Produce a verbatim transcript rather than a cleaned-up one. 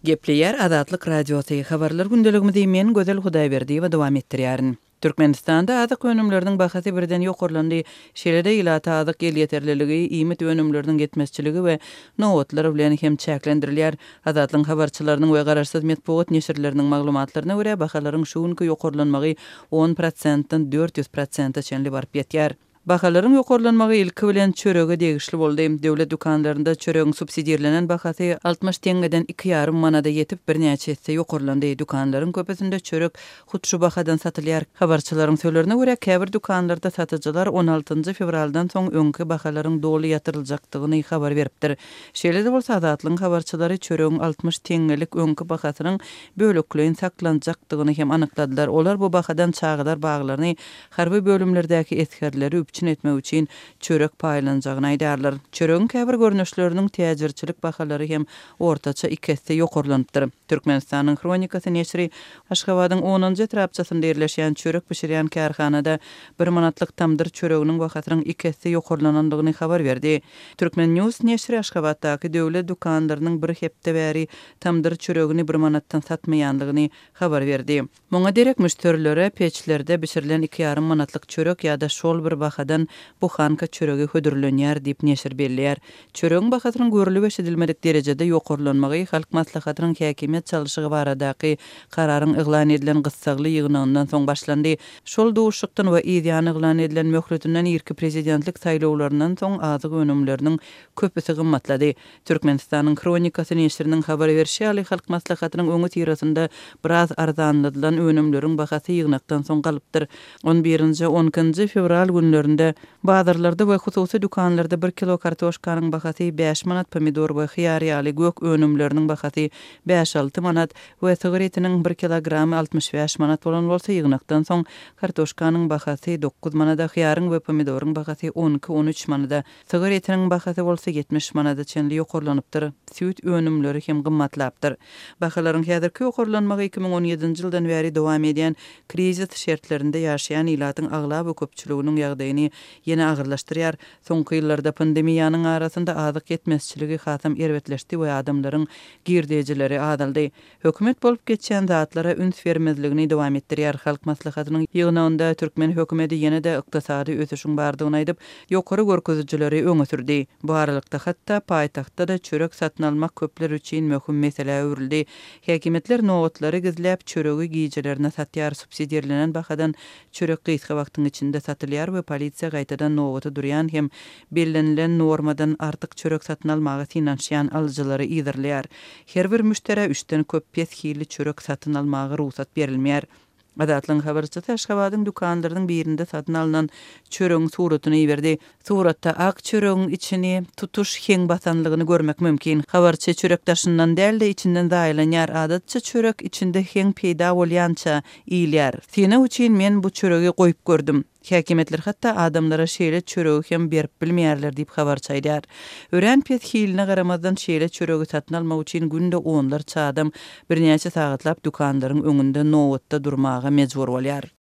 Gepleyer Azatlyk Radiosu habarlar gündeligimizde men Gözel Hudaýberdi we dowam etdirýärin. Türkmenistanda azyk önümleriniň bahasy birden ýokurlandy. Şeýle-de ýylata azyk el ýeterliligi, iýmit önümleriniň yetmezçiligi we nowatlar bilen hem çäklendirilýär. Azatlyk habarçylarynyň we garaşsyz medpuat neşirleriniň maglumatlaryna görä bahalaryň şu günkü ýokurlanmagy on prosentdan dört yüz prosenta çenli barp ýetýär. Bahalaryň ýokurlanmagy ilki bilen çörege degişli boldy. Döwlet dukanlarynda çöregiň subsidiýerlenen bahasy altmış teňgeden iki ýarym manada ýetip birnäçe etse ýokurlandy. Dukanlaryň köpesinde çörek hutşu bahadan satylýar. Habarçylaryň söýlerine görä, käbir dukanlarda satyjylar on altynjy fevraldan soň öňkü bahalaryň doly ýatyryljakdygyny habar beripdir. Şeýle-de bolsa Azatlyň habarçylary çöregiň altmış teňgelik öňkü bahasynyň bölekleýin saklanjakdygyny hem anykladylar. Olar bu bahadan çağılar baglaryny harby bölümlerdäki eskerleri için etmek için çörek paýlanjagyny aýdarlar. Çöregiň käbir görnüşleriniň täjirçilik bahalary hem ortaça ikisi ýokurlanypdyr. Türkmenistanyň Kronikasy neşri Aşgabatyň onunjy etrapçasynda ýerleşýän çörek pişirýän kärhanada bir manatlyk tamdyr çöreginiň bahasynyň ikisi ýokurlanandygyny habar berdi. Türkmen News neşri Aşgabatdaky döwlet dukanlarynyň bir hepde bäri tamdyr çöregini bir manatdan satmaýandygyny habar berdi. Muňa derek müşterilere peçlerde pişirilen iki ýarym manatlyk çörek ýa-da şol bir bahadan bu hanka çöregi hödürlenýär diýip neşir belleýär. Çöregiň bahasynyň görülip eşidilmedik derejede ýokurlanmagy halk maslahatynyň häkimet çalyşygy baradaky kararyň eglan edilen gyssagly ýygnyndan soň başlandy. Şol dowuşykdan we ýa-da eglan edilen möhletünden ýerki prezidentlik saýlawlaryndan soň azyk önümleriniň köpüsi gymmatlady. Türkmenistanyň Kronikasy neşriniň habar berişi ýaly halk maslahatynyň öňü tirasynda biraz arzanladylan önümleriň bahasy ýygnakdan soň galypdyr. on birinji on ikinji fevral günlerinde bazarlarda we hususy dukanlarda bir kilo kartoşkanyň bahasy beş manat, pomidor we hyýar ýaly gök önümleriniň bahasy beş alty manat we sigaretiniň bir kilogramy altmış beş manat bolan bolsa ýygnakdan soň kartoşkanyň bahasy dokuz manada, hyýaryň we pomidoryň bahasy on iki on üç manada, sigaretiniň bahasy bolsa yetmiş manada çenli ýokurlanypdyr. Süýt önümleri hem gymmatlapdyr. Bahalaryň häzirki ýokurlanmagy iki ming on ýedinji ýyldan bäri dowam edýän krizis şertlerinde ýaşaýan ýylatyň aglab we köpçüliginiň ýagdaýyny ýene agyrlaşdyrýar. Soňky ýyllarda pandemiýanyň arasynda azyk yetmezçiligi hasam erwetleşdi we adamlaryň girdejileri azaldy. Hökümet bolup geçýän zatlara üns bermezligini dowam etdirýär. Halk maslahatynyň ýygnagynda türkmen hökümeti ýene-de ykdysady ösüşiň bardygyny aýdyp, ýokary görkezjileri öňe sürdi. Bu aralykda hatda paýtagtda da çörek satyn almak köpler üçin möhüm mesele öwrüldi. Häkimetler nowatlary gizläp çöregi giýijilerine satýar. Subsidiýerlenen bahadan çörek gysga wagtyň içinde satylýar we polisiýa gaýtadan nowaty durýan hem bellenlen normadan artyk çörek satyn almagy finansiýan alyjylary ýygyrlýar. Her bir müştere üçden köp pes hili çörek satyn almagy ruhsat berilmeýär. Azatlyň habarçysy Aşgabatyň dukanlarynyň birinde satyn alynan çöregiň suratyny berdi. Suratda ak çöregiň içini tutuş heň basanlygyny görmek mümkin. Habarçy çörek daşyndan däl-de içinden daýlanýar. Adatça çörek içinde heň peýda bolýança iýilýär. Sene üçin men bu çöregi goýup gördüm. Häkimetler hatda adamlara şeýle çöregi hem berip bilmeýärler diýip habarçy aýdýar. Ören pes hiline garamazdan şeýle çöregi satyn almak üçin günde onlarça adam birnäçe sagatlap dukanlaryň öňünde nowatda durmaga mejbur bolýar.